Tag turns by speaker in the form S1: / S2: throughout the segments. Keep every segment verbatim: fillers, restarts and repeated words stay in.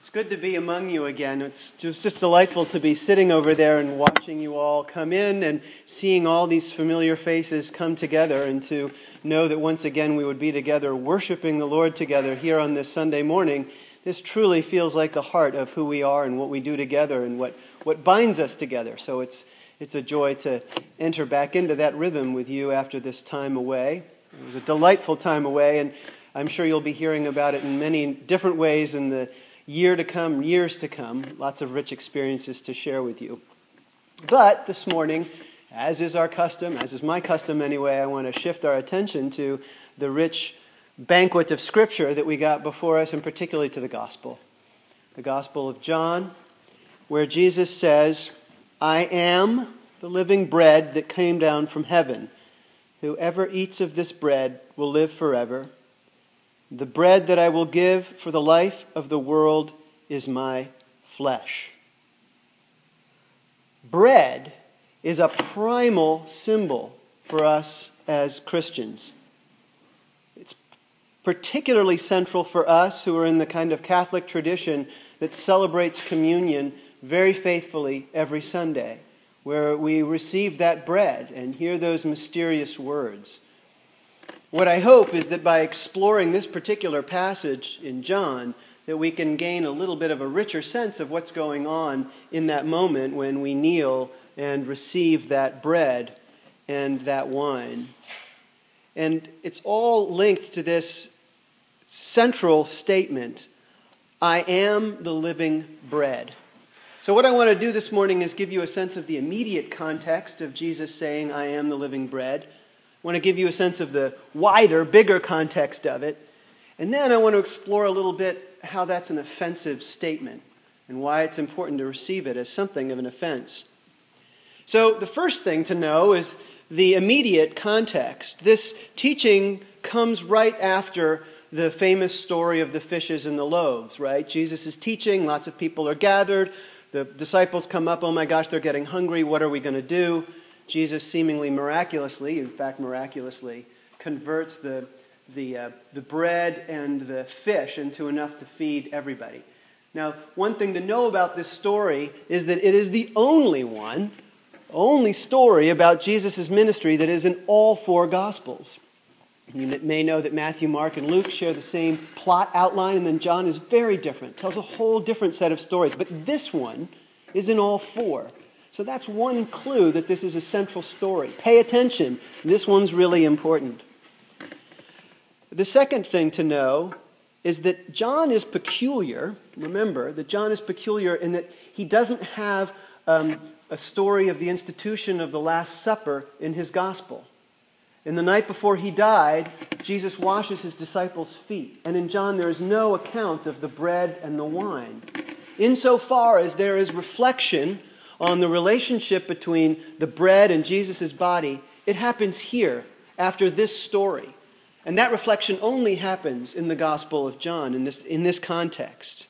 S1: It's good to be among you again. It's just, just delightful to be sitting over there and watching you all come in and seeing all these familiar faces come together, and to know that once again we would be together worshiping the Lord together here on this Sunday morning. This truly feels like the heart of who we are and what we do together and what, what binds us together. So it's, it's a joy to enter back into that rhythm with you after this time away. It was a delightful time away, and I'm sure you'll be hearing about it in many different ways in the year to come, years to come. Lots of rich experiences to share with you. But this morning, as is our custom, as is my custom anyway, I want to shift our attention to the rich banquet of Scripture that we got before us, and particularly to the Gospel. The Gospel of John, where Jesus says, "I am the living bread that came down from heaven. Whoever eats of this bread will live forever. The bread that I will give for the life of the world is my flesh." Bread is a primal symbol for us as Christians. It's particularly central for us who are in the kind of Catholic tradition that celebrates communion very faithfully every Sunday, where we receive that bread and hear those mysterious words. What I hope is that by exploring this particular passage in John, that we can gain a little bit of a richer sense of what's going on in that moment when we kneel and receive that bread and that wine. And it's all linked to this central statement, "I am the living bread." So what I want to do this morning is give you a sense of the immediate context of Jesus saying, "I am the living bread." I want to give you a sense of the wider, bigger context of it. And then I want to explore a little bit how that's an offensive statement and why it's important to receive it as something of an offense. So the first thing to know is the immediate context. This teaching comes right after the famous story of the fishes and the loaves, right? Jesus is teaching, lots of people are gathered. The disciples come up, "Oh my gosh, they're getting hungry. What are we going to do?" Jesus seemingly miraculously, in fact miraculously, converts the, the, uh, the bread and the fish into enough to feed everybody. Now, one thing to know about this story is that it is the only one, only story about Jesus' ministry that is in all four Gospels. You may know that Matthew, Mark, and Luke share the same plot outline, and then John is very different, tells a whole different set of stories. But this one is in all four. So that's one clue that this is a central story. Pay attention. This one's really important. The second thing to know is that John is peculiar. Remember that John is peculiar in that he doesn't have um, a story of the institution of the Last Supper in his gospel. In the night before he died, Jesus washes his disciples' feet. And in John, there is no account of the bread and the wine. Insofar as there is reflection on the relationship between the bread and Jesus' body, it happens here after this story. And that reflection only happens in the Gospel of John, in this, in this context.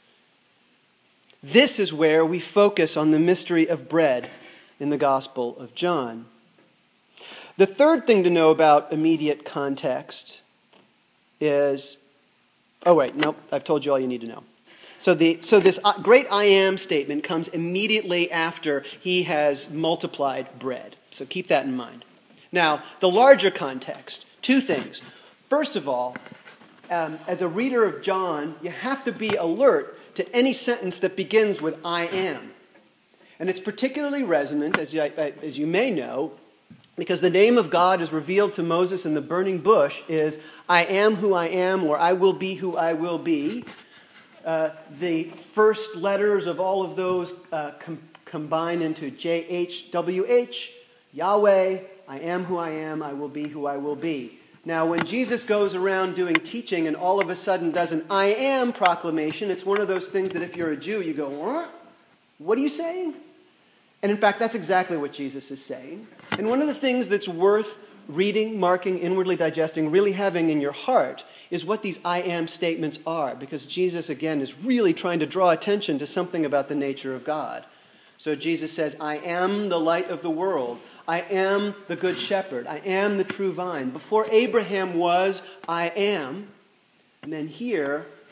S1: This is where we focus on the mystery of bread in the Gospel of John. The third thing to know about immediate context is, oh wait, no, I've told you all you need to know. So, the, so this great I am statement comes immediately after he has multiplied bread. So keep that in mind. Now, the larger context, two things. First of all, um, as a reader of John, you have to be alert to any sentence that begins with I am. And it's particularly resonant, as you, as you may know, because the name of God is revealed to Moses in the burning bush is I am who I am, or I will be who I will be. Uh, the first letters of all of those uh, com- combine into J H W H, Yahweh, I am who I am, I will be who I will be. Now, when Jesus goes around doing teaching and all of a sudden does an I am proclamation, it's one of those things that if you're a Jew, you go, what? What are you saying? And in fact, that's exactly what Jesus is saying. And one of the things that's worth reading, marking, inwardly digesting, really having in your heart is what these I am statements are, because Jesus, again, is really trying to draw attention to something about the nature of God. So Jesus says, I am the light of the world. I am the good shepherd. I am the true vine. Before Abraham was, I am. And then here,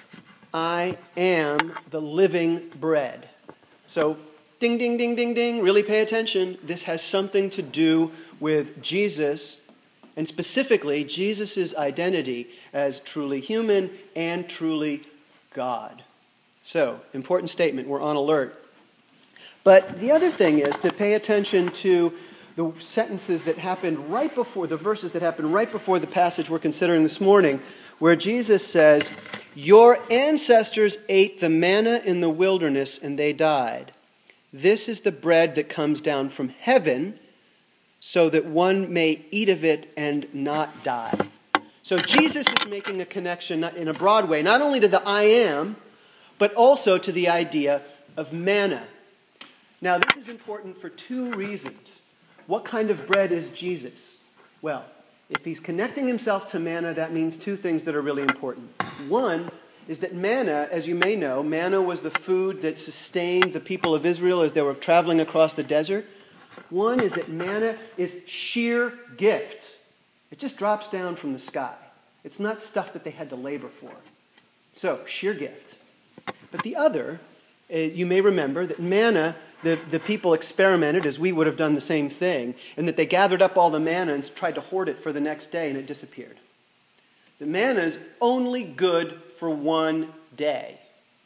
S1: I am the living bread. So, ding, ding, ding, ding, ding, really pay attention. This has something to do with Jesus, and specifically Jesus' identity as truly human and truly God. So, important statement. We're on alert. But the other thing is to pay attention to the sentences that happened right before, the verses that happened right before the passage we're considering this morning, where Jesus says, "Your ancestors ate the manna in the wilderness and they died. This is the bread that comes down from heaven, so that one may eat of it and not die." So Jesus is making a connection in a broad way, not only to the I am, but also to the idea of manna. Now, this is important for two reasons. What kind of bread is Jesus? Well, if he's connecting himself to manna, that means two things that are really important. One is that manna, as you may know, manna was the food that sustained the people of Israel as they were traveling across the desert. One is that manna is sheer gift. It just drops down from the sky. It's not stuff that they had to labor for. So, sheer gift. But the other, uh, you may remember that manna, the, the people experimented, as we would have done the same thing, and that they gathered up all the manna and tried to hoard it for the next day, and it disappeared. The manna is only good for one day.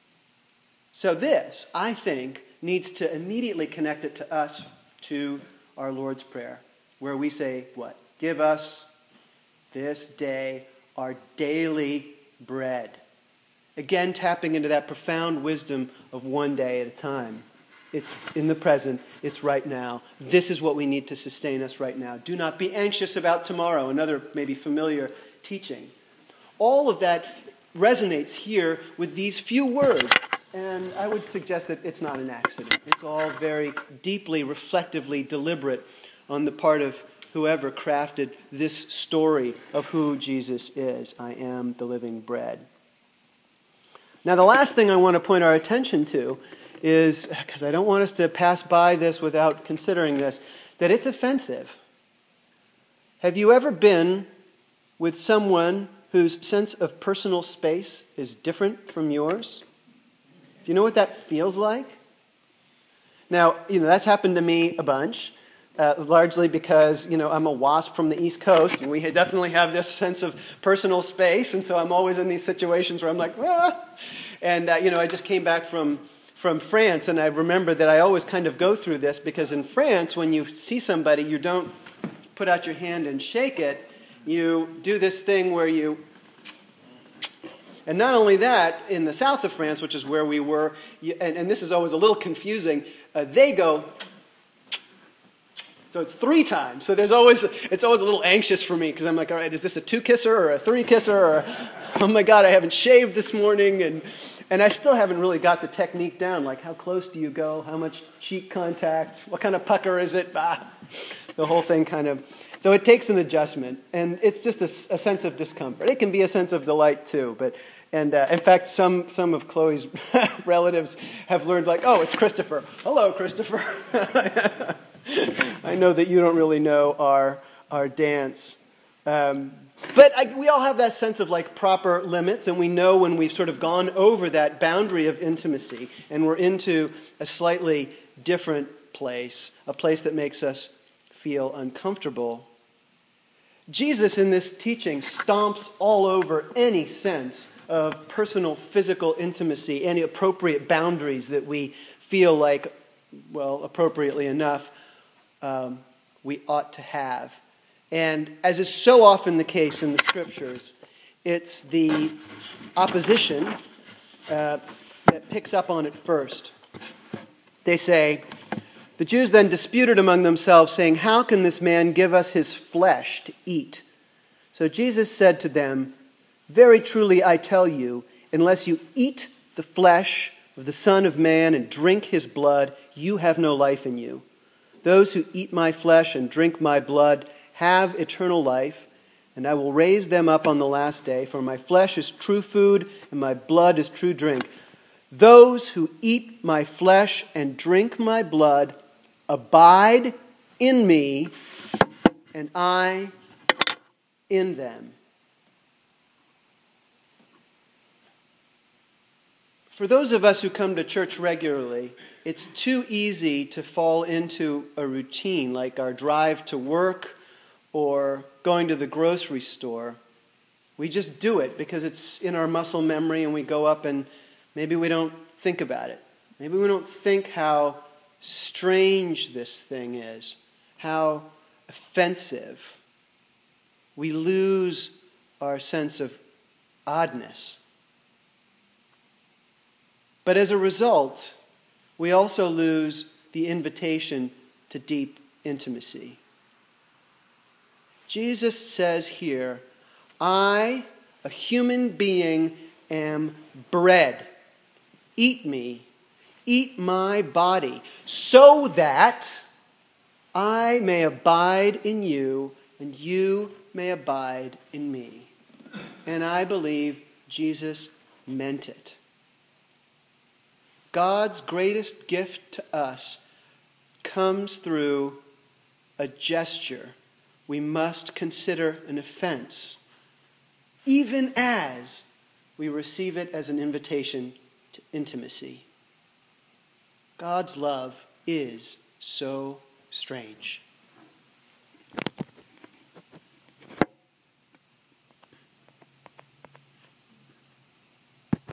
S1: So this, I think, needs to immediately connect it to us, to our Lord's Prayer, where we say, what? Give us this day our daily bread. Again, tapping into that profound wisdom of one day at a time. It's in the present. It's right now. This is what we need to sustain us right now. Do not be anxious about tomorrow, another maybe familiar teaching. All of that resonates here with these few words. And I would suggest that it's not an accident. It's all very deeply, reflectively deliberate on the part of whoever crafted this story of who Jesus is. I am the living bread. Now, the last thing I want to point our attention to is, because I don't want us to pass by this without considering this, that it's offensive. Have you ever been with someone whose sense of personal space is different from yours? Do you know what that feels like? Now, you know, that's happened to me a bunch, uh, largely because, you know, I'm a wasp from the East Coast, and we definitely have this sense of personal space, and so I'm always in these situations where I'm like, ah! And, uh, you know, I just came back from, from France, and I remember that I always kind of go through this, because in France, when you see somebody, you don't put out your hand and shake it. You do this thing where you... And not only that, in the south of France, which is where we were, and, and this is always a little confusing, uh, they go, so it's three times. So there's always, it's always a little anxious for me, because I'm like, all right, is this a two-kisser or a three-kisser? Or, oh my God, I haven't shaved this morning, and and I still haven't really got the technique down, like how close do you go, how much cheek contact, what kind of pucker is it, bah, the whole thing kind of... So it takes an adjustment, and it's just a, a sense of discomfort. It can be a sense of delight too, but and uh, in fact, some some of Chloe's relatives have learned, like, oh, it's Christopher. Hello, Christopher. I know that you don't really know our our dance, um, but I, we all have that sense of like proper limits, and we know when we've sort of gone over that boundary of intimacy, and we're into a slightly different place, a place that makes us feel uncomfortable. Jesus in this teaching stomps all over any sense of personal physical intimacy, any appropriate boundaries that we feel like, well, appropriately enough, um, we ought to have. And as is so often the case in the Scriptures, it's the opposition uh, that picks up on it first. They say, the Jews then disputed among themselves, saying, how can this man give us his flesh to eat? So Jesus said to them, very truly I tell you, unless you eat the flesh of the Son of Man and drink his blood, you have no life in you. Those who eat my flesh and drink my blood have eternal life, and I will raise them up on the last day, for my flesh is true food and my blood is true drink. Those who eat my flesh and drink my blood abide in me, and I in them. For those of us who come to church regularly, it's too easy to fall into a routine like our drive to work or going to the grocery store. We just do it because it's in our muscle memory and we go up and maybe we don't think about it. Maybe we don't think how strange this thing is, how offensive. We lose our sense of oddness. But as a result, we also lose the invitation to deep intimacy. Jesus says here, I, a human being, am bread. Eat me, eat my body, so that I may abide in you and you may abide in me. And I believe Jesus meant it. God's greatest gift to us comes through a gesture we must consider an offense, even as we receive it as an invitation to intimacy. God's love is so strange.